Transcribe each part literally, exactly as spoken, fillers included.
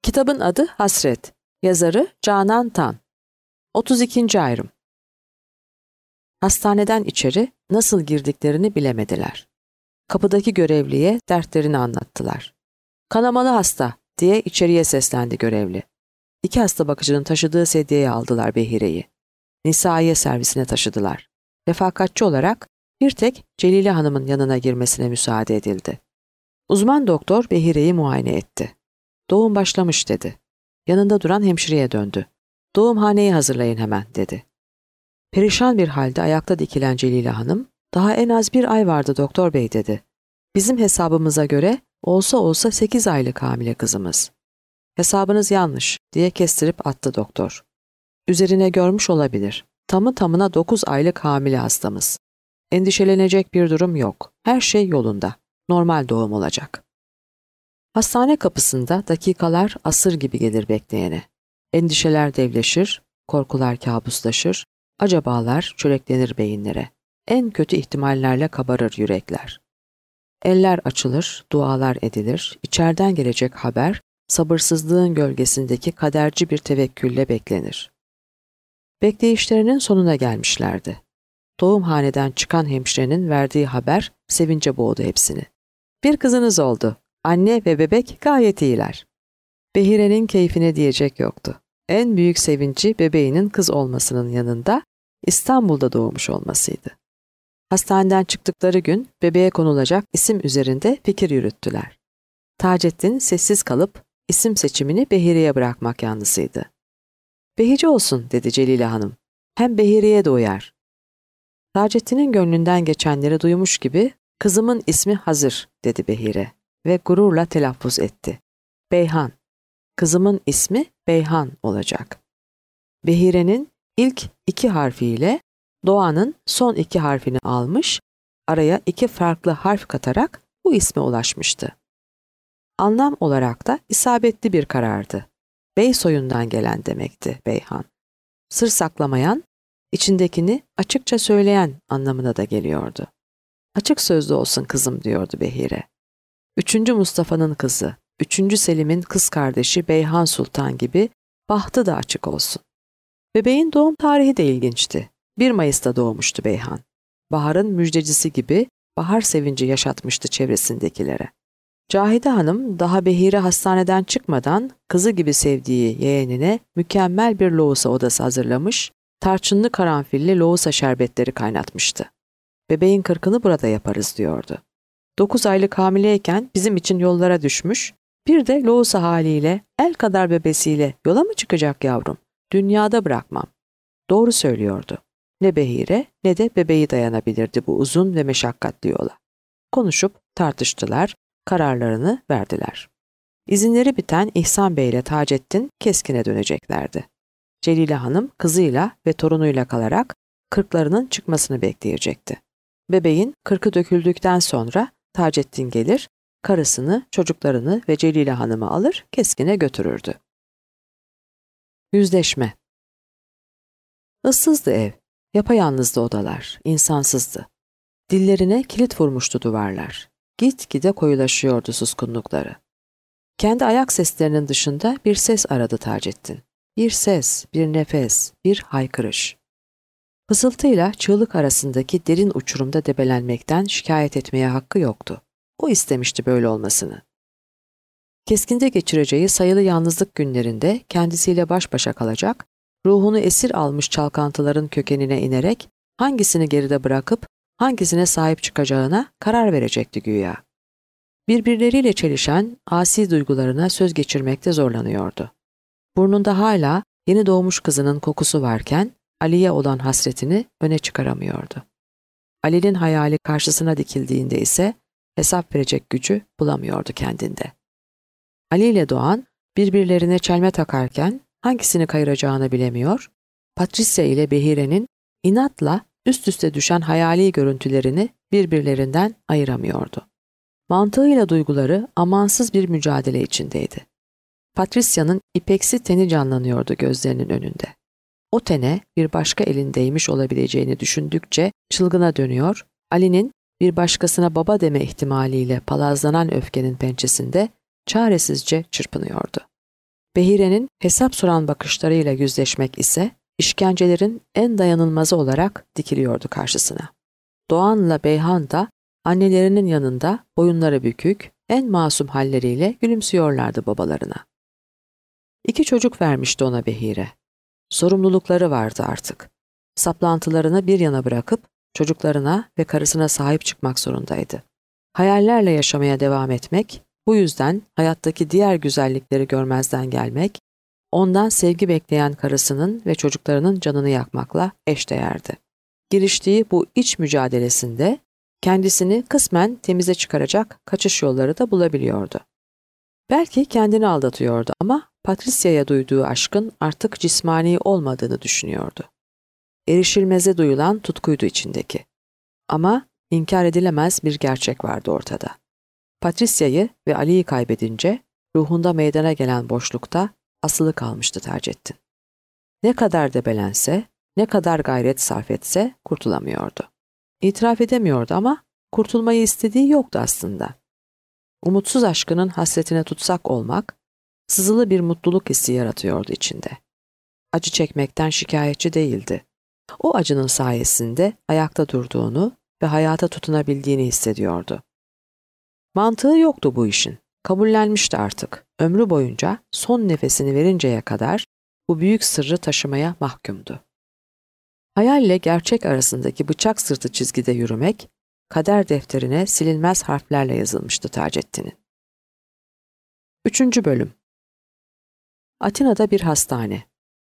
Kitabın adı Hasret. Yazarı Canan Tan. otuz ikinci ayrım. Hastaneden içeri nasıl girdiklerini bilemediler. Kapıdaki görevliye dertlerini anlattılar. "Kanamalı hasta," diye içeriye seslendi görevli. İki hasta bakıcının taşıdığı sedyeye aldılar Behire'yi. Nisaiye servisine taşıdılar. Refakatçi olarak bir tek Celile Hanım'ın yanına girmesine müsaade edildi. Uzman doktor Behire'yi muayene etti. "Doğum başlamış," dedi. Yanında duran hemşireye döndü. "Doğumhaneyi hazırlayın hemen," dedi. Perişan bir halde ayakta dikilen Celile Hanım, "Daha en az bir ay vardı doktor bey," dedi. "Bizim hesabımıza göre olsa olsa sekiz aylık hamile kızımız." "Hesabınız yanlış," diye kestirip attı doktor. "Üzerine görmüş olabilir. Tamı tamına dokuz aylık hamile hastamız. Endişelenecek bir durum yok. Her şey yolunda. Normal doğum olacak." Hastane kapısında dakikalar asır gibi gelir bekleyene. Endişeler devleşir, korkular kabuslaşır, acabalar çöreklenir beyinlere. En kötü ihtimallerle kabarır yürekler. Eller açılır, dualar edilir, içeriden gelecek haber, sabırsızlığın gölgesindeki kaderci bir tevekkülle beklenir. Bekleyişlerinin sonuna gelmişlerdi. Doğumhaneden çıkan hemşirenin verdiği haber sevince boğdu hepsini. "Bir kızınız oldu. Anne ve bebek gayet iyiler." Behire'nin keyfine diyecek yoktu. En büyük sevinci bebeğinin kız olmasının yanında İstanbul'da doğmuş olmasıydı. Hastaneden çıktıkları gün bebeğe konulacak isim üzerinde fikir yürüttüler. Taceddin sessiz kalıp isim seçimini Behire'ye bırakmak yanlısıydı. "Behice olsun," dedi Celile Hanım. "Hem Behire'ye de uyar." Taceddin'in gönlünden geçenleri duymuş gibi "Kızımın ismi hazır," dedi Behire ve gururla telaffuz etti. "Beyhan. Kızımın ismi Beyhan olacak." Behire'nin ilk iki harfiyle Doğan'ın son iki harfini almış, araya iki farklı harf katarak bu isme ulaşmıştı. Anlam olarak da isabetli bir karardı. Bey soyundan gelen demekti Beyhan. Sır saklamayan, içindekini açıkça söyleyen anlamına da geliyordu. "Açık sözlü olsun kızım," diyordu Behire. Üçüncü Mustafa'nın kızı, üçüncü Selim'in kız kardeşi Beyhan Sultan gibi bahtı da açık olsun. Bebeğin doğum tarihi de ilginçti. bir Mayıs'ta doğmuştu Beyhan. Baharın müjdecisi gibi bahar sevinci yaşatmıştı çevresindekilere. Cahide Hanım daha Behire hastaneden çıkmadan kızı gibi sevdiği yeğenine mükemmel bir lohusa odası hazırlamış, tarçınlı karanfilli lohusa şerbetleri kaynatmıştı. "Bebeğin kırkını burada yaparız," diyordu. Dokuz aylık hamileyken bizim için yollara düşmüş, bir de lohusa haliyle, el kadar bebesiyle yola mı çıkacak yavrum? Dünyada bırakmam. Doğru söylüyordu. Ne Behire ne de bebeği dayanabilirdi bu uzun ve meşakkatli yola. Konuşup tartıştılar, kararlarını verdiler. İzinleri biten İhsan Bey ile Taceddin Keskin'e döneceklerdi. Celile Hanım kızıyla ve torunuyla kalarak kırklarının çıkmasını bekleyecekti. Bebeğin kırkı döküldükten sonra Taceddin gelir, karısını, çocuklarını ve Celile Hanım'ı alır, Keskin'e götürürdü. Yüzleşme. Issızdı ev, yapayalnızdı odalar, insansızdı. Dillerine kilit vurmuştu duvarlar. Gitgide koyulaşıyordu suskunlukları. Kendi ayak seslerinin dışında bir ses aradı Taceddin. Bir ses, bir nefes, bir haykırış. Fısıltıyla çığlık arasındaki derin uçurumda debelenmekten şikayet etmeye hakkı yoktu. O istemişti böyle olmasını. Keskin'de geçireceği sayılı yalnızlık günlerinde kendisiyle baş başa kalacak, ruhunu esir almış çalkantıların kökenine inerek hangisini geride bırakıp hangisine sahip çıkacağına karar verecekti güya. Birbirleriyle çelişen asi duygularına söz geçirmekte zorlanıyordu. Burnunda hala yeni doğmuş kızının kokusu varken Ali'ye olan hasretini öne çıkaramıyordu. Ali'nin hayali karşısına dikildiğinde ise hesap verecek gücü bulamıyordu kendinde. Ali ile Doğan birbirlerine çelme takarken hangisini kayıracağını bilemiyor, Patricia ile Behire'nin inatla üst üste düşen hayali görüntülerini birbirlerinden ayıramıyordu. Mantığıyla duyguları amansız bir mücadele içindeydi. Patricia'nın ipeksi teni canlanıyordu gözlerinin önünde. O tene bir başka elin değmiş olabileceğini düşündükçe çılgına dönüyor, Ali'nin bir başkasına baba deme ihtimaliyle palazlanan öfkenin pençesinde çaresizce çırpınıyordu. Behire'nin hesap soran bakışlarıyla yüzleşmek ise işkencelerin en dayanılmazı olarak dikiliyordu karşısına. Doğan'la Beyhan da annelerinin yanında boyunları bükük, en masum halleriyle gülümsüyorlardı babalarına. İki çocuk vermişti ona Behire. Sorumlulukları vardı artık. Saplantılarını bir yana bırakıp çocuklarına ve karısına sahip çıkmak zorundaydı. Hayallerle yaşamaya devam etmek, bu yüzden hayattaki diğer güzellikleri görmezden gelmek, ondan sevgi bekleyen karısının ve çocuklarının canını yakmakla eşdeğerdi. Giriştiği bu iç mücadelesinde kendisini kısmen temize çıkaracak kaçış yolları da bulabiliyordu. Belki kendini aldatıyordu ama Patricia'ya duyduğu aşkın artık cismani olmadığını düşünüyordu. Erişilmeze duyulan tutkuydu içindeki. Ama inkar edilemez bir gerçek vardı ortada. Patricia'yı ve Ali'yi kaybedince ruhunda meydana gelen boşlukta asılı kalmıştı Taceddin. Ne kadar debelense, ne kadar gayret sarf etse kurtulamıyordu. İtiraf edemiyordu ama kurtulmayı istediği yoktu aslında. Umutsuz aşkının hasretine tutsak olmak, sızılı bir mutluluk hissi yaratıyordu içinde. Acı çekmekten şikayetçi değildi. O acının sayesinde ayakta durduğunu ve hayata tutunabildiğini hissediyordu. Mantığı yoktu bu işin. Kabullenmişti artık. Ömrü boyunca son nefesini verinceye kadar bu büyük sırrı taşımaya mahkumdu. Hayalle gerçek arasındaki bıçak sırtı çizgide yürümek, kader defterine silinmez harflerle yazılmıştı Taceddin'in. Üçüncü bölüm. Atina'da bir hastane.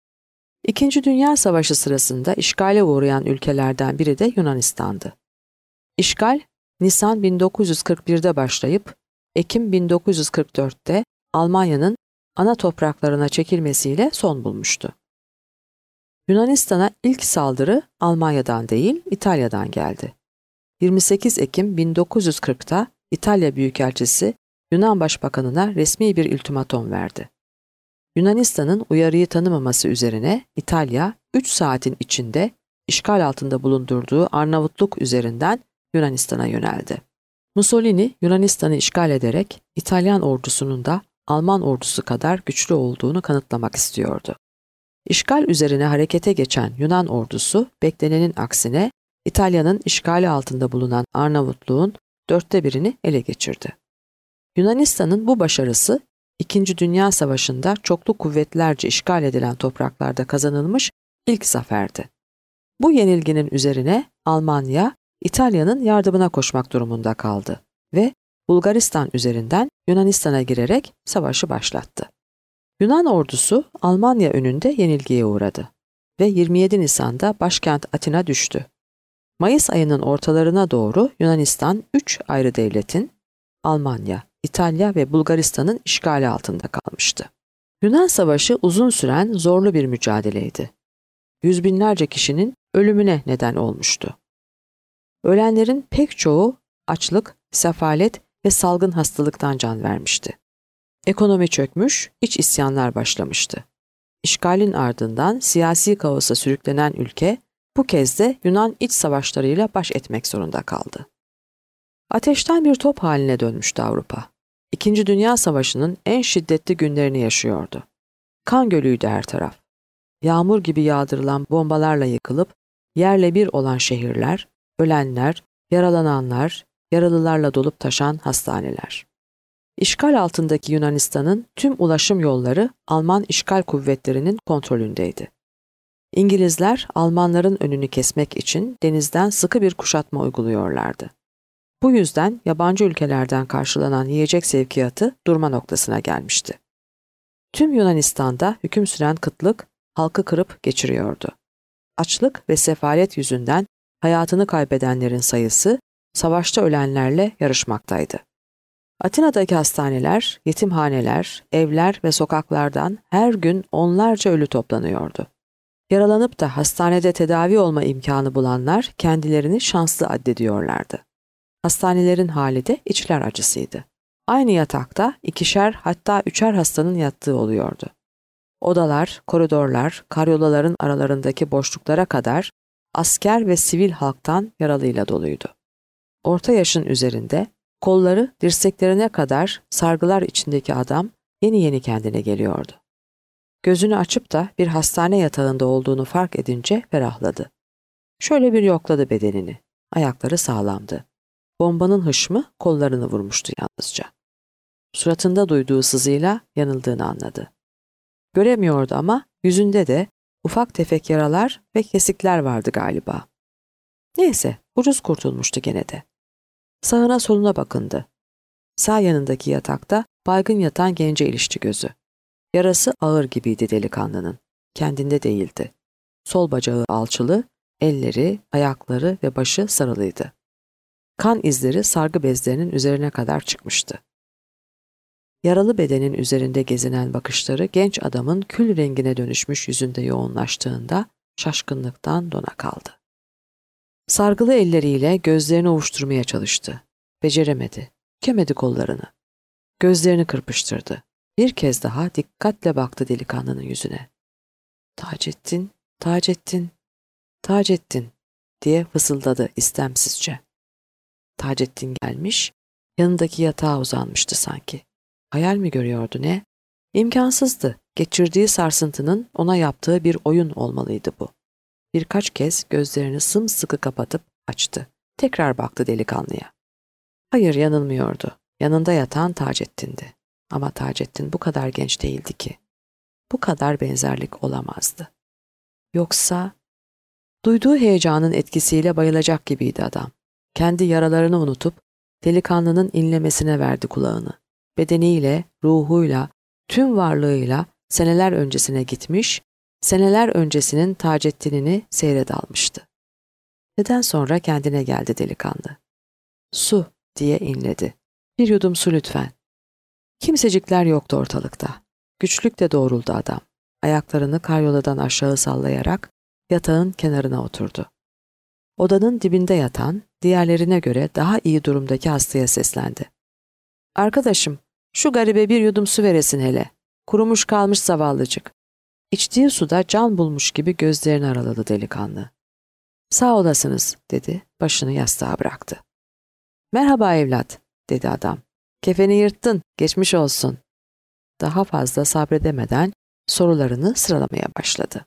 İkinci Dünya Savaşı sırasında işgale uğrayan ülkelerden biri de Yunanistan'dı. İşgal, Nisan bin dokuz yüz kırk bir'de başlayıp Ekim bin dokuz yüz kırk dört'te Almanya'nın ana topraklarına çekilmesiyle son bulmuştu. Yunanistan'a ilk saldırı Almanya'dan değil, İtalya'dan geldi. yirmi sekiz Ekim bin dokuz yüz kırk'ta İtalya Büyükelçisi Yunan Başbakanı'na resmi bir ultimatom verdi. Yunanistan'ın uyarıyı tanımaması üzerine İtalya üç saatin içinde işgal altında bulundurduğu Arnavutluk üzerinden Yunanistan'a yöneldi. Mussolini Yunanistan'ı işgal ederek İtalyan ordusunun da Alman ordusu kadar güçlü olduğunu kanıtlamak istiyordu. İşgal üzerine harekete geçen Yunan ordusu beklenenin aksine İtalya'nın işgali altında bulunan Arnavutluğun dörtte birini ele geçirdi. Yunanistan'ın bu başarısı İkinci Dünya Savaşı'nda çoklu kuvvetlerce işgal edilen topraklarda kazanılmış ilk zaferdi. Bu yenilginin üzerine Almanya, İtalya'nın yardımına koşmak durumunda kaldı ve Bulgaristan üzerinden Yunanistan'a girerek savaşı başlattı. Yunan ordusu Almanya önünde yenilgiye uğradı ve yirmi yedi Nisan'da başkent Atina düştü. Mayıs ayının ortalarına doğru Yunanistan üç ayrı devletin, Almanya, İtalya ve Bulgaristan'ın işgali altında kalmıştı. Yunan Savaşı uzun süren zorlu bir mücadeleydi. Yüz binlerce kişinin ölümüne neden olmuştu. Ölenlerin pek çoğu açlık, sefalet ve salgın hastalıktan can vermişti. Ekonomi çökmüş, iç isyanlar başlamıştı. İşgalin ardından siyasi kaosa sürüklenen ülke bu kez de Yunan iç savaşlarıyla baş etmek zorunda kaldı. Ateşten bir top haline dönmüştü Avrupa. İkinci Dünya Savaşı'nın en şiddetli günlerini yaşıyordu. Kan gölüydü her taraf. Yağmur gibi yağdırılan bombalarla yıkılıp yerle bir olan şehirler, ölenler, yaralananlar, yaralılarla dolup taşan hastaneler. İşgal altındaki Yunanistan'ın tüm ulaşım yolları Alman işgal kuvvetlerinin kontrolündeydi. İngilizler Almanların önünü kesmek için denizden sıkı bir kuşatma uyguluyorlardı. Bu yüzden yabancı ülkelerden karşılanan yiyecek sevkiyatı durma noktasına gelmişti. Tüm Yunanistan'da hüküm süren kıtlık halkı kırıp geçiriyordu. Açlık ve sefalet yüzünden hayatını kaybedenlerin sayısı savaşta ölenlerle yarışmaktaydı. Atina'daki hastaneler, yetimhaneler, evler ve sokaklardan her gün onlarca ölü toplanıyordu. Yaralanıp da hastanede tedavi olma imkanı bulanlar kendilerini şanslı addediyorlardı. Hastanelerin hali de içler acısıydı. Aynı yatakta ikişer hatta üçer hastanın yattığı oluyordu. Odalar, koridorlar, karyolaların aralarındaki boşluklara kadar asker ve sivil halktan yaralıyla doluydu. Orta yaşın üzerinde, kolları dirseklerine kadar sargılar içindeki adam yeni yeni kendine geliyordu. Gözünü açıp da bir hastane yatağında olduğunu fark edince ferahladı. Şöyle bir yokladı bedenini. Ayakları sağlamdı. Bombanın hışmı kollarını vurmuştu yalnızca. Suratında duyduğu sızıyla yanıldığını anladı. Göremiyordu ama yüzünde de ufak tefek yaralar ve kesikler vardı galiba. Neyse, ucuz kurtulmuştu gene de. Sağına soluna bakındı. Sağ yanındaki yatakta baygın yatan gence ilişti gözü. Yarası ağır gibiydi delikanlının. Kendinde değildi. Sol bacağı alçılı, elleri, ayakları ve başı sarılıydı. Kan izleri sargı bezlerinin üzerine kadar çıkmıştı. Yaralı bedenin üzerinde gezinen bakışları genç adamın kül rengine dönüşmüş yüzünde yoğunlaştığında şaşkınlıktan dona kaldı. Sargılı elleriyle gözlerini ovuşturmaya çalıştı. Beceremedi. Bükemedi kollarını. Gözlerini kırpıştırdı. Bir kez daha dikkatle baktı delikanlının yüzüne. "Taceddin, Taceddin, Taceddin" diye fısıldadı istemsizce. Taceddin gelmiş, yanındaki yatağa uzanmıştı sanki. Hayal mi görüyordu ne? İmkansızdı. Geçirdiği sarsıntının ona yaptığı bir oyun olmalıydı bu. Birkaç kez gözlerini sımsıkı kapatıp açtı. Tekrar baktı delikanlıya. Hayır, yanılmıyordu. Yanında yatan Taceddin'di. Ama Taceddin bu kadar genç değildi ki. Bu kadar benzerlik olamazdı. Yoksa... Duyduğu heyecanın etkisiyle bayılacak gibiydi adam. Kendi yaralarını unutup delikanlının inlemesine verdi kulağını. Bedeniyle, ruhuyla, tüm varlığıyla seneler öncesine gitmiş, seneler öncesinin Taceddin'ini seyre dalmıştı. Neden sonra kendine geldi delikanlı. "Su" diye inledi. "Bir yudum su lütfen." Kimsecikler yoktu ortalıkta. Güçlükle doğruldu adam. Ayaklarını karyoladan aşağı sallayarak yatağın kenarına oturdu. Odanın dibinde yatan, diğerlerine göre daha iyi durumdaki hastaya seslendi. "Arkadaşım, şu garibe bir yudum su veresin hele. Kurumuş kalmış zavallıcık." İçtiği suda can bulmuş gibi gözlerini araladı delikanlı. "Sağ olasınız," dedi, başını yastığa bıraktı. "Merhaba evlat," dedi adam. "Kefeni yırttın, geçmiş olsun." Daha fazla sabredemeden sorularını sıralamaya başladı.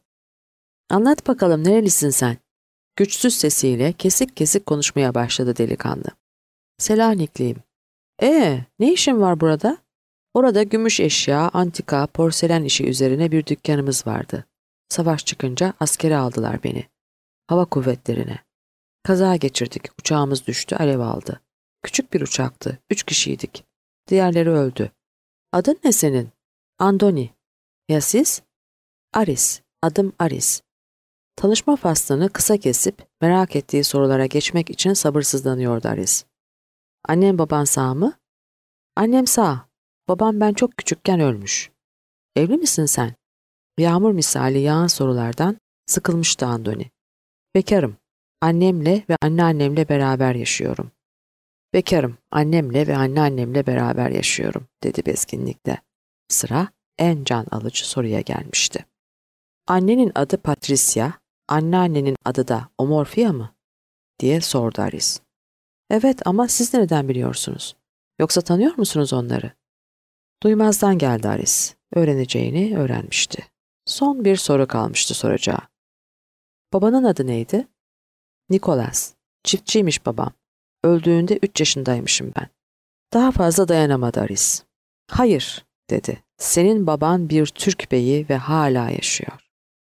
"Anlat bakalım, nerelisin sen?" Güçsüz sesiyle kesik kesik konuşmaya başladı delikanlı. "Selanikliyim." "Ee, ne işin var burada?" "Orada gümüş eşya, antika, porselen işi üzerine bir dükkanımız vardı. Savaş çıkınca askere aldılar beni. Hava kuvvetlerine. Kaza geçirdik, uçağımız düştü, alev aldı. Küçük bir uçaktı, üç kişiydik. Diğerleri öldü." "Adın ne senin?" "Andoni." "Ya siz?" "Aris, adım Aris." Tanışma faslını kısa kesip merak ettiği sorulara geçmek için sabırsızlanıyordu Aris. "Annem baban sağ mı?" "Annem sağ. Babam ben çok küçükken ölmüş." "Evli misin sen?" Yağmur misali yağan sorulardan sıkılmıştı Andoni. "Bekarım. Annemle ve anneannemle beraber yaşıyorum." "Bekarım. Annemle ve anneannemle beraber yaşıyorum," dedi bezginlikle. Sıra en can alıcı soruya gelmişti. "Annenin adı Patricia, anneannenin adı da Omorfia mı?" diye sordu Aris. "Evet, ama siz nereden biliyorsunuz? Yoksa tanıyor musunuz onları?" Duymazdan geldi Aris. Öğreneceğini öğrenmişti. Son bir soru kalmıştı soracağı. "Babanın adı neydi?" "Nicholas. Çiftçiymiş babam. Öldüğünde üç yaşındaymışım ben." Daha fazla dayanamadı Aris. "Hayır," dedi. "Senin baban bir Türk beyi ve hala yaşıyor."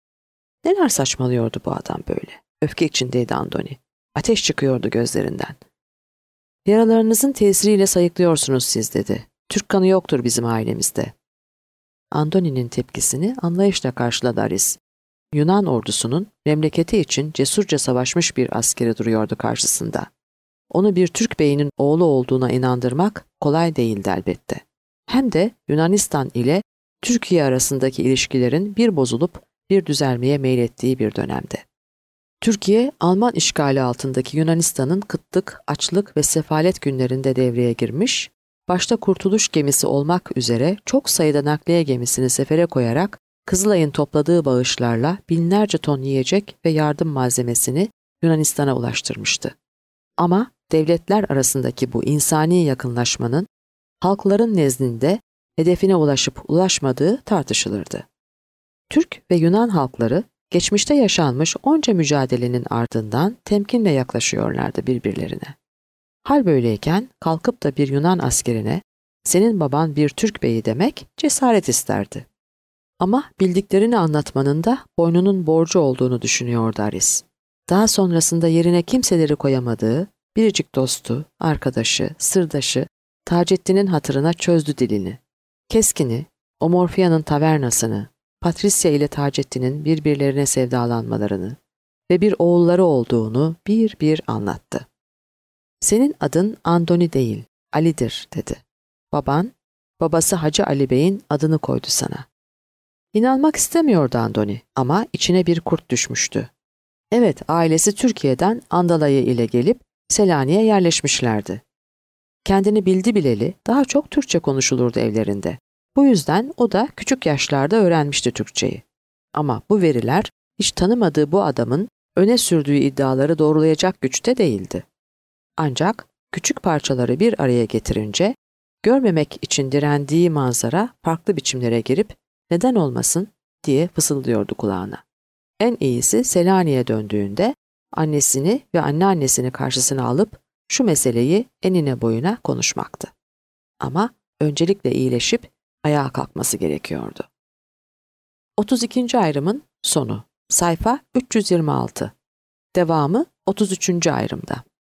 Neler saçmalıyordu bu adam böyle? Öfke içindeydi Andoni. Ateş çıkıyordu gözlerinden. "Yaralarınızın tesiriyle sayıklıyorsunuz siz," dedi. "Türk kanı yoktur bizim ailemizde." Andoni'nin tepkisini anlayışla karşıladı Aris. Yunan ordusunun memleketi için cesurca savaşmış bir askeri duruyordu karşısında. Onu bir Türk beyinin oğlu olduğuna inandırmak kolay değildi elbette. Hem de Yunanistan ile Türkiye arasındaki ilişkilerin bir bozulup bir düzelmeye meylettiği bir dönemde. Türkiye, Alman işgali altındaki Yunanistan'ın kıtlık, açlık ve sefalet günlerinde devreye girmiş, başta kurtuluş gemisi olmak üzere çok sayıda nakliye gemisini sefere koyarak Kızılay'ın topladığı bağışlarla binlerce ton yiyecek ve yardım malzemesini Yunanistan'a ulaştırmıştı. Ama devletler arasındaki bu insani yakınlaşmanın halkların nezdinde hedefine ulaşıp ulaşmadığı tartışılırdı. Türk ve Yunan halkları geçmişte yaşanmış onca mücadelenin ardından temkinle yaklaşıyorlardı birbirlerine. Hal böyleyken kalkıp da bir Yunan askerine senin baban bir Türk beyi demek cesaret isterdi. Ama bildiklerini anlatmanın da boynunun borcu olduğunu düşünüyordu Aris. Daha sonrasında yerine kimseleri koyamadığı biricik dostu, arkadaşı, sırdaşı Taceddin'in hatırına çözdü dilini. Keskin'i, o Morfia'nın tavernasını, Patricia ile Taceddin'in birbirlerine sevdalanmalarını ve bir oğulları olduğunu bir bir anlattı. Senin adın Andoni değil, Ali'dir dedi. Baban, babası Hacı Ali Bey'in adını koydu sana. İnanmak istemiyordu Andoni ama içine bir kurt düşmüştü. Evet, ailesi Türkiye'den Andalayı ile gelip Selanik'e yerleşmişlerdi. Kendini bildi bileli daha çok Türkçe konuşulurdu evlerinde. Bu yüzden o da küçük yaşlarda öğrenmişti Türkçeyi. Ama bu veriler hiç tanımadığı bu adamın öne sürdüğü iddiaları doğrulayacak güçte değildi. Ancak küçük parçaları bir araya getirince görmemek için direndiği manzara farklı biçimlere girip neden olmasın diye fısıldıyordu kulağına. En iyisi Selanik'e döndüğünde annesini ve anneannesini karşısına alıp şu meseleyi enine boyuna konuşmaktı. Ama öncelikle iyileşip ayağa kalkması gerekiyordu. otuz ikinci ayrımın sonu. Sayfa üç yüz yirmi altı. Devamı otuz üçüncü ayrımda.